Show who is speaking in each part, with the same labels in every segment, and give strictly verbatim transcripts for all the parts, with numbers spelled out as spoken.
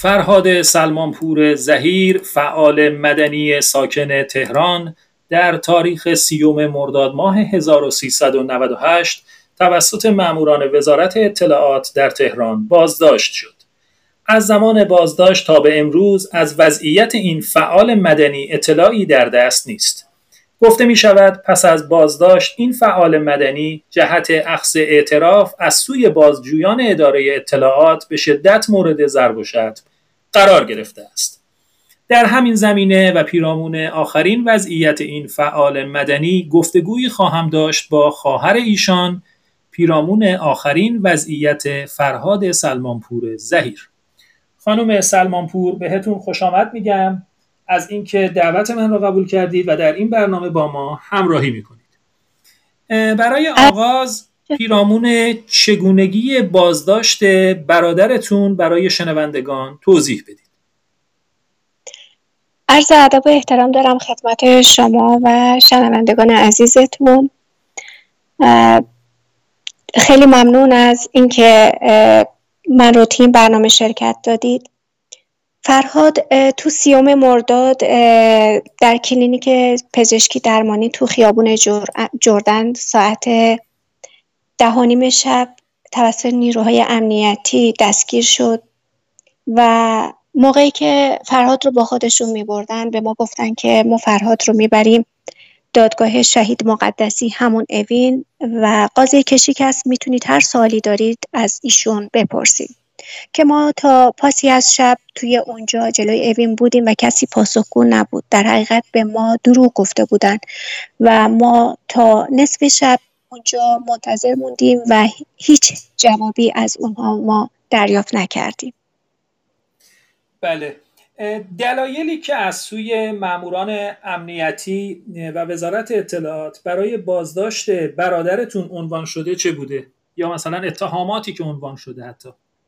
Speaker 1: فرهاد سلمانپور ظهیر، فعال مدنی ساکن تهران، در تاریخ سیوم مرداد ماه هزار و سیصد و نود و هشت توسط ماموران وزارت اطلاعات در تهران بازداشت شد. از زمان بازداشت تا به امروز از وضعیت این فعال مدنی اطلاعی در دست نیست. گفته می شود پس از بازداشت این فعال مدنی جهت اخذ اعتراف از سوی بازجویان اداره اطلاعات به شدت مورد ضرب و شتم قرار گرفته است. در همین زمینه و پیرامون آخرین وضعیت این فعال مدنی گفتگویی خواهم داشت با خواهر ایشان پیرامون آخرین وضعیت فرهاد سلمانپور ظهیر. خانم سلمانپور، بهتون خوش آمد میگم از اینکه دعوت من را قبول کردید و در این برنامه با ما همراهی میکنید. برای آغاز پیرامون چگونگی بازداشت برادرتون برای شنوندگان توضیح بدید.
Speaker 2: عرض ادب و احترام دارم خدمت شما و شنوندگان عزیزتون. خیلی ممنون از اینکه من رو تو این برنامه شرکت دادید. فرهاد تو سیوم مرداد در کلینیک پزشکی درمانی تو خیابون جردن ساعت ده و نیم شب توسط نیروهای امنیتی دستگیر شد و موقعی که فرهاد رو با خودشون میبردن به ما گفتن که ما فرهاد رو میبریم دادگاه شهید مقدسی همون اوین و قاضی کشیکست، میتونید هر سوالی دارید از ایشون بپرسید. که ما تا پاسی از شب توی اونجا جلوی اوین بودیم و کسی پاسخگو نبود. در حقیقت به ما دروغ گفته بودن و ما تا نصف شب اونجا منتظر موندیم و هیچ جوابی از اونها ما دریافت نکردیم.
Speaker 1: بله، دلایلی که از سوی ماموران امنیتی و وزارت اطلاعات برای بازداشت برادرتون عنوان شده چه بوده؟ یا مثلا اتهاماتی که عنوان شده حتی؟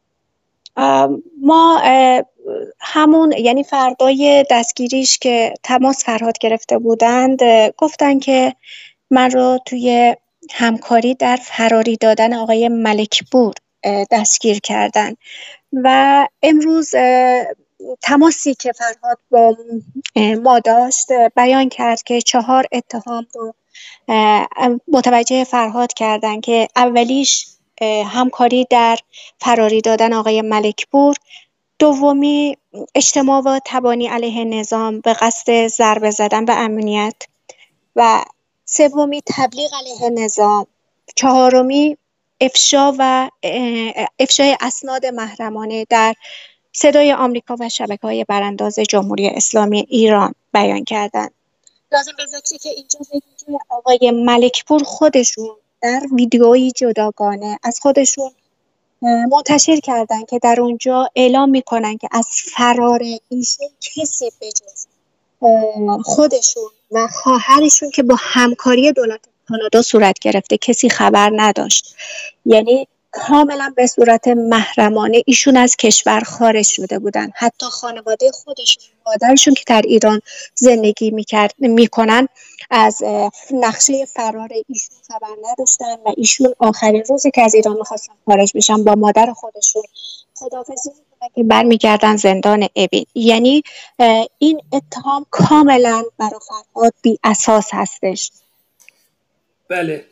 Speaker 2: ما همون یعنی فردای دستگیریش که تماس فرهاد گرفته بودند گفتن که من رو توی همکاری در فراری دادن آقای ملکپور دستگیر کردن و امروز تماسی که فرهاد با ما داشت بیان کرد که چهار اتهام رو متوجه فرهاد کردن که اولیش همکاری در فراری دادن آقای ملکپور، دومی اجتماع و تبانی علیه نظام به قصد ضربه زدن به امنیت و سومی تبلیغ علیه نظام، چهارمی افشا و افشای اسناد محرمانه در صدای آمریکا و شبکه‌های برانداز جمهوری اسلامی ایران بیان کردند. لازم به ذکره که اینجا بگیم که آقای ملکپور خودشون در ویدیویی جداگانه از خودشون منتشر کردن که در اونجا اعلام میکنن که از فرار ایشون کسی بجز خودشون و خواهرشون که با همکاری دولت کانادا صورت گرفته کسی خبر نداشت. یعنی کاملا به صورت محرمانه ایشون از کشور خارج شده بودن. حتی خانواده خودشون، مادرشون که در ایران زندگی میکرد میکنن از نقشه فرار ایشون خبر نداشتن و ایشون آخرین روزی که از ایران میخواستن خارج بشن با مادر خودشون خداحافظی میکنن که برمیگردن زندان اوین. یعنی این اتهام کاملا برای فرهاد بی اساس هستش.
Speaker 1: بله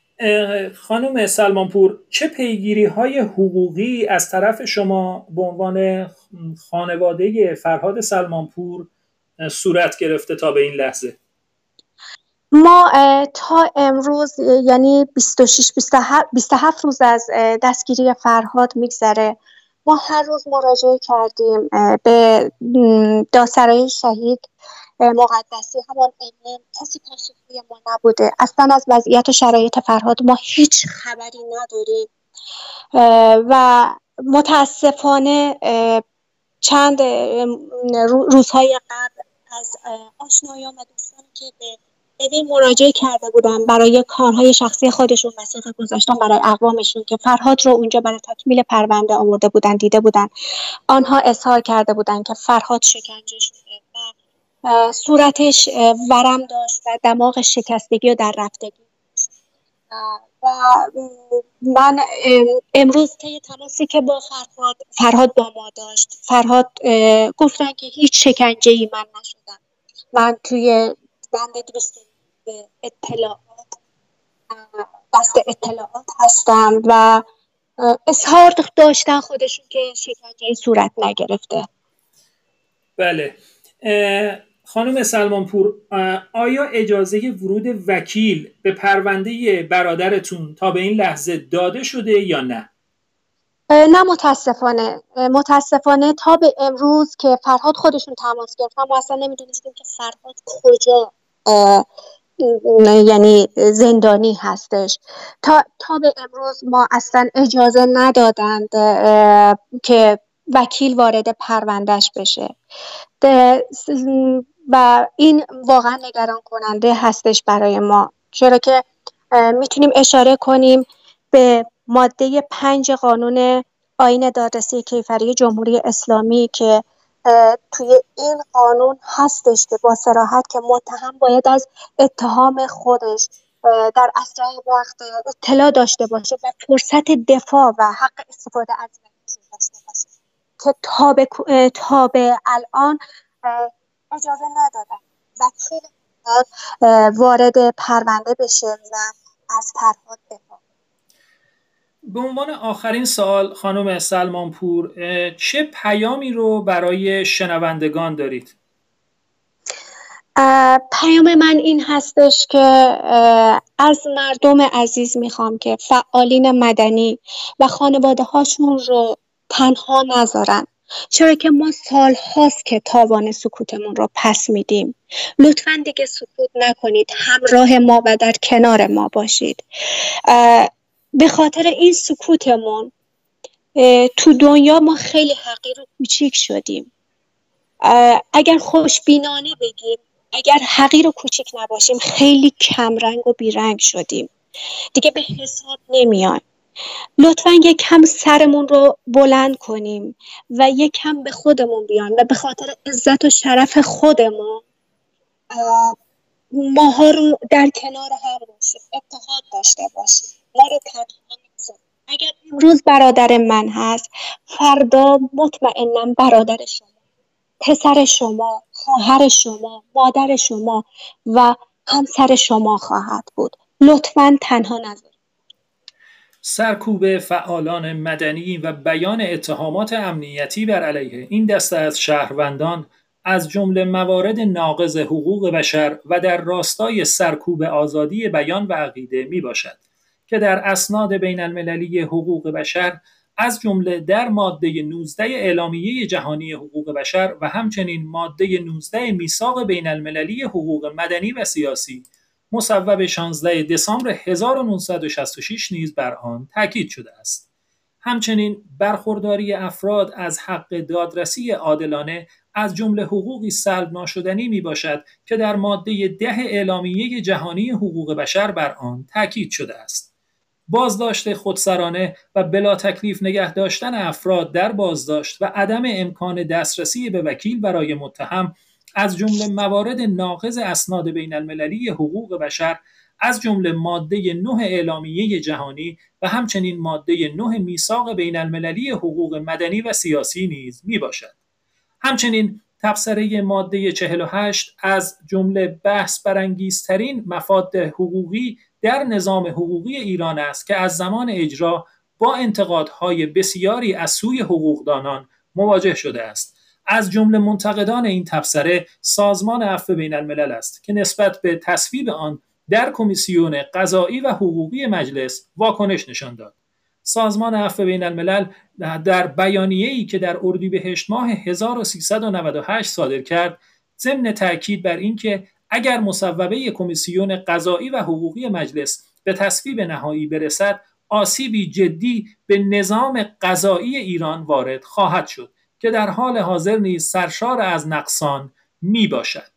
Speaker 1: خانم سلمانپور، چه پیگیری‌های حقوقی از طرف شما به عنوان خانواده فرهاد سلمانپور صورت گرفته تا به این لحظه؟
Speaker 2: ما تا امروز یعنی بیست و شش بیست و هفت روز از دستگیری فرهاد میگذره، ما هر روز مراجعه کردیم به دادسرای شهید مقدسی همون امین، کسی پاسخگوی ما نبوده. اصلا از وضعیت و شرایط فرهاد ما هیچ خبری نداریم و متاسفانه چند روزهای قبل از آشنایان و دوستانی که به اوین مراجعه کرده بودن برای کارهای شخصی خودشون وثیقه گذاشتن برای اقوامشون که فرهاد رو اونجا برای تکمیل پرونده آورده بودن دیده بودن، آنها اظهار کرده بودن که فرهاد شکنجه شده و صورتش ورم داشت و دماغ شکستگی و در رفتگی. و من امروز طی تماسی که با فرهاد فرهاد با ما داشت، فرهاد گفتن که هیچ شکنجه‌ای من نشدم. من توی بند دویست اطلاعات دست اطلاعات هستم و اظهار داشتن خودشون که شکنجه‌ای صورت نگرفته.
Speaker 1: بله. خانم سلمانپور، آیا اجازه ورود وکیل به پرونده برادرتون تا به این لحظه داده شده یا نه؟
Speaker 2: نه متاسفانه متاسفانه تا به امروز که فرهاد خودشون تماس گرفتن ما اصلا نمیدونستیم که فرهاد کجا یعنی زندانی هستش. تا تا به امروز ما اصلا اجازه ندادند که وکیل وارد پروندهش بشه و این واقعا نگران کننده هستش برای ما، چرا که میتونیم اشاره کنیم به ماده پنج قانون آیین دادرسی کیفری جمهوری اسلامی که توی این قانون هستش که با صراحت که متهم باید از اتهام خودش در اسرع وقت اطلاع داشته باشه و فرصت دفاع و حق استفاده از وکیل داشته باشه که تا به تا به الان اجازه ندادن وکیل وارد پرونده بشه و از فرهاد دفاع.
Speaker 1: به عنوان آخرین سوال خانم سلمانپور، چه پیامی رو برای شنوندگان دارید؟
Speaker 2: پیام من این هستش که از مردم عزیز میخوام که فعالین مدنی و خانواده هاشون رو تنها نذارن، چرا که ما سال هاست که تاوان سکوتمون رو پس میدیم. لطفاً دیگه سکوت نکنید، همراه ما و در کنار ما باشید. به خاطر این سکوتمون تو دنیا ما خیلی حقیر و کوچیک شدیم. اگر خوشبینانه بگیم، اگر حقیر و کوچیک نباشیم، خیلی کمرنگ و بیرنگ شدیم، دیگه به حساب نمیان. لطفاً یک کم سرمون رو بلند کنیم و یک کم به خودمون بیان و به خاطر عزت و شرف خودمون ماها رو در کنار هم باشیم، اتحاد داشته باشیم، ما رو تنها نذاریم. اگر امروز برادر من هست، فردا مطمئنم برادر شما، پسر شما، خواهر شما، مادر شما و همسر شما خواهد بود. لطفاً تنها نذارید.
Speaker 1: سرکوب فعالان مدنی و بیان اتهامات امنیتی بر علیه این دسته از شهروندان از جمله موارد ناقض حقوق بشر و در راستای سرکوب آزادی بیان و عقیده می باشد که در اسناد بین المللی حقوق بشر از جمله در ماده نوزده اعلامیه جهانی حقوق بشر و همچنین ماده نوزده میثاق بین المللی حقوق مدنی و سیاسی مصوب شانزده دسامبر هزار و نهصد و شصت و شش نیز بر آن تاکید شده است. همچنین برخورداری افراد از حق دادرسی عادلانه از جمله حقوقی سلب ناشدنی می باشد که در ماده ده اعلامیه جهانی حقوق بشر بر آن تاکید شده است. بازداشت خودسرانه و بلا تکلیف نگه داشتن افراد در بازداشت و عدم امکان دسترسی به وکیل برای متهم از جمله موارد ناقض اسناد بین المللی حقوق بشر از جمله ماده نه اعلامیه جهانی و همچنین ماده نه میثاق بین المللی حقوق مدنی و سیاسی نیز می باشد. همچنین تبصره ماده چهل و هشت از جمله بحث برانگیزترین مفاد حقوقی در نظام حقوقی ایران است که از زمان اجرا با انتقادهای بسیاری از سوی حقوقدانان مواجه شده است. از جمله منتقدان این تبصره سازمان عفو بین الملل است که نسبت به تصویب آن در کمیسیون قضایی و حقوقی مجلس واکنش نشان داد. سازمان عفو بین الملل در بیانیه‌ای که در اردیبهشت ماه هزار و سیصد و نود و هشت صادر کرد، ضمن تاکید بر اینکه اگر مصوبه کمیسیون قضایی و حقوقی مجلس به تصویب نهایی برسد، آسیبی جدی به نظام قضایی ایران وارد خواهد شد که در حال حاضر نیز سرشار از نقصان می باشد.